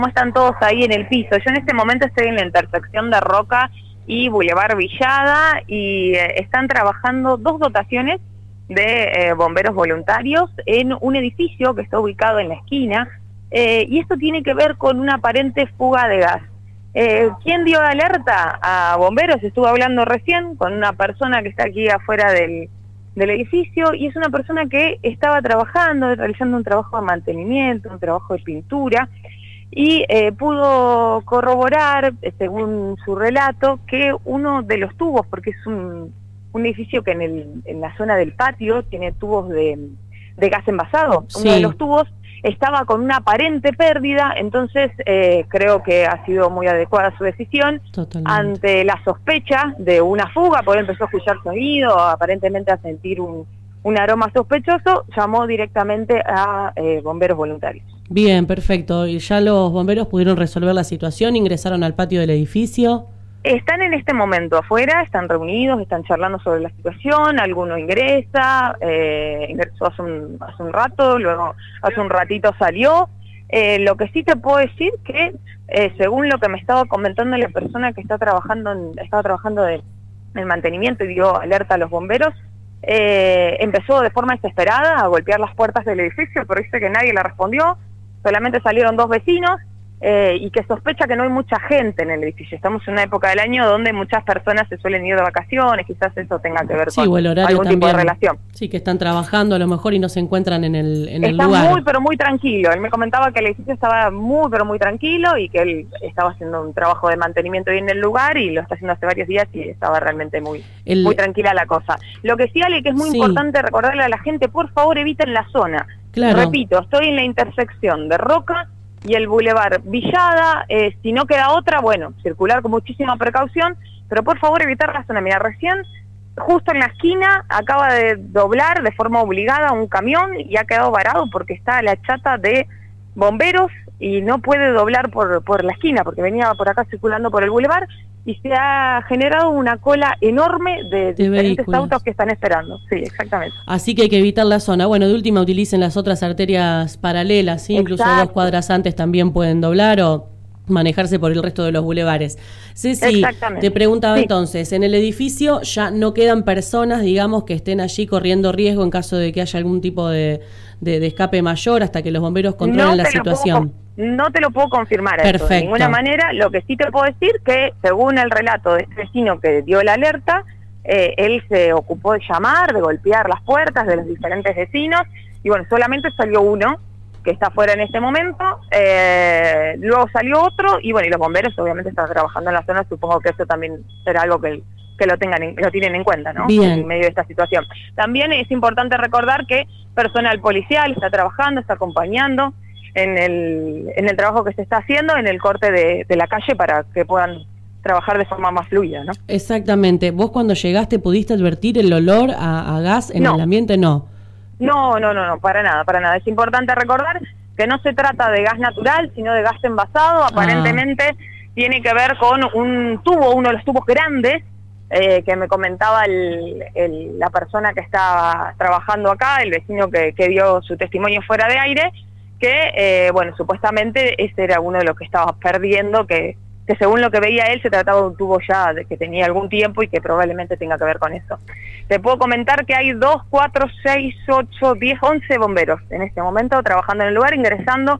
cómo están todos ahí en el piso. Yo en este momento estoy en la intersección de Roca y Boulevard Villada y están trabajando dos dotaciones de bomberos voluntarios en un edificio que está ubicado en la esquina y esto tiene que ver con una aparente fuga de gas. ¿Quién dio alerta a bomberos? Estuve hablando recién con una persona que está aquí afuera del edificio y es una persona que estaba trabajando, realizando un trabajo de mantenimiento, un trabajo de pintura y pudo corroborar, según su relato, que uno de los tubos, porque es un edificio que en la zona del patio tiene tubos de gas envasado, sí. Uno de los tubos estaba con una aparente pérdida, entonces creo que ha sido muy adecuada su decisión. Totalmente. Ante la sospecha de una fuga, porque empezó a escuchar sonido, aparentemente a sentir un aroma sospechoso, llamó directamente a bomberos voluntarios. Bien, perfecto. ¿Y ya los bomberos pudieron resolver la situación? ¿Ingresaron al patio del edificio? Están en este momento afuera, están reunidos, están charlando sobre la situación, alguno ingresó hace un rato, luego hace un ratito salió. Lo que sí te puedo decir que, según lo que me estaba comentando la persona que estaba trabajando en mantenimiento y dio alerta a los bomberos, empezó de forma desesperada a golpear las puertas del edificio, pero dice que nadie le respondió, solamente salieron dos vecinos, y que sospecha que no hay mucha gente en el edificio. Estamos en una época del año donde muchas personas se suelen ir de vacaciones, quizás eso tenga que ver con algún tipo de relación. Sí, que están trabajando a lo mejor y no se encuentran en el Está lugar. Está muy, pero muy tranquilo. Él me comentaba que el edificio estaba muy, pero muy tranquilo y que él estaba haciendo un trabajo de mantenimiento ahí en el lugar y lo está haciendo hace varios días y estaba realmente muy tranquila la cosa. Lo que sí, Ale, que es muy importante recordarle a la gente, por favor eviten la zona. Claro. Repito, estoy en la intersección de Roca y el Boulevard Villada. Si no queda otra, bueno, circular con muchísima precaución, pero por favor evitar la zona. Mira, recién, justo en la esquina, acaba de doblar de forma obligada un camión y ha quedado varado porque está la chata de bomberos y no puede doblar por la esquina porque venía por acá circulando por el Boulevard y se ha generado una cola enorme de diferentes vehículos. autos que están esperando. Sí, exactamente. Así que hay que evitar la zona. Bueno, de última utilicen las otras arterias paralelas, ¿sí? Incluso 2 cuadras antes también pueden doblar o manejarse por el resto de los bulevares. Ceci, te preguntaba entonces, en el edificio ya no quedan personas, digamos, que estén allí corriendo riesgo en caso de que haya algún tipo de escape mayor hasta que los bomberos controlen la situación. No te lo puedo confirmar. Perfecto. Eso, de ninguna manera. Lo que sí te puedo decir que, según el relato de este vecino que dio la alerta, él se ocupó de llamar, de golpear las puertas de los diferentes vecinos, y bueno, solamente salió uno, que está afuera en este momento, luego salió otro, y bueno, y los bomberos obviamente están trabajando en la zona, supongo que eso también será algo que lo tienen en cuenta, ¿no? Bien. En medio de esta situación. También es importante recordar que personal policial está trabajando, está acompañando en el trabajo que se está haciendo, en el corte de la calle para que puedan trabajar de forma más fluida, ¿no? Exactamente. ¿Vos cuando llegaste pudiste advertir el olor a gas en el ambiente? No, para nada. Es importante recordar que no se trata de gas natural, sino de gas envasado. Aparentemente tiene que ver con un tubo, uno de los tubos grandes, que me comentaba la persona que estaba trabajando acá, el vecino que dio su testimonio fuera de aire, que, bueno, supuestamente ese era uno de los que estaba perdiendo, que según lo que veía él se trataba de un tubo ya que tenía algún tiempo y que probablemente tenga que ver con eso. Te puedo comentar que hay 2, 4, 6, 8, 10, 11 bomberos en este momento trabajando en el lugar, ingresando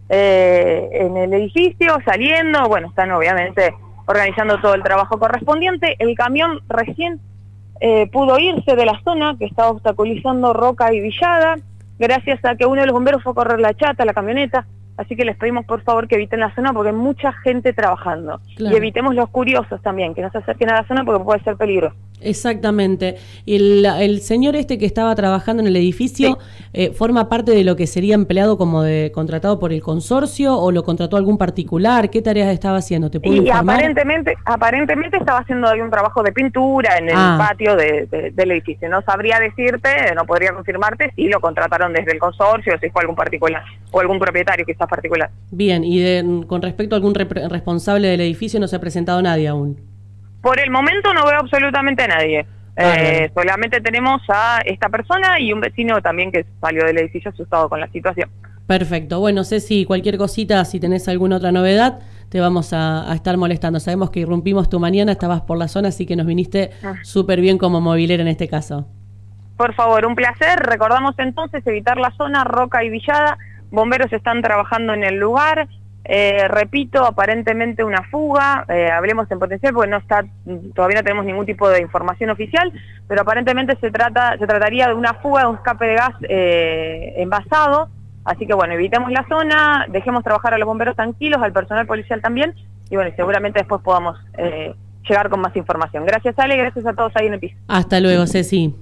en el edificio, saliendo, bueno, están obviamente organizando todo el trabajo correspondiente. El camión recién pudo irse de la zona que estaba obstaculizando Roca y Villada, gracias a que uno de los bomberos fue a correr la chata, la camioneta. Así que les pedimos por favor que eviten la zona porque hay mucha gente trabajando. Claro. Y evitemos los curiosos también, que no se acerquen a la zona porque puede ser peligroso. Exactamente. Y el señor este que estaba trabajando en el edificio, ¿forma parte de lo que sería empleado como contratado por el consorcio o lo contrató algún particular? ¿Qué tareas estaba haciendo? ¿Te puedo informar? Aparentemente estaba haciendo ahí un trabajo de pintura en el patio del edificio. No sabría decirte, no podría confirmarte si lo contrataron desde el consorcio o si fue algún particular o algún propietario quizás particular. Bien, y con respecto a algún responsable del edificio no se ha presentado nadie aún. Por el momento no veo absolutamente a nadie. Solamente tenemos a esta persona y un vecino también que salió del edificio asustado con la situación. Perfecto. Bueno, Ceci, cualquier cosita, si tenés alguna otra novedad, te vamos a estar molestando. Sabemos que irrumpimos tu mañana, estabas por la zona, así que nos viniste súper bien como movilera en este caso. Por favor, un placer. Recordamos entonces evitar la zona Roca y Villada. Bomberos están trabajando en el lugar. Repito, aparentemente una fuga. Hablemos en potencial porque todavía no tenemos ningún tipo de información oficial, pero aparentemente se trataría de una fuga, de un escape de gas envasado. Así que bueno, evitemos la zona, dejemos trabajar a los bomberos tranquilos, al personal policial también, y bueno, seguramente después podamos llegar con más información. Gracias, Ale, gracias a todos ahí en el piso. Hasta luego, Ceci.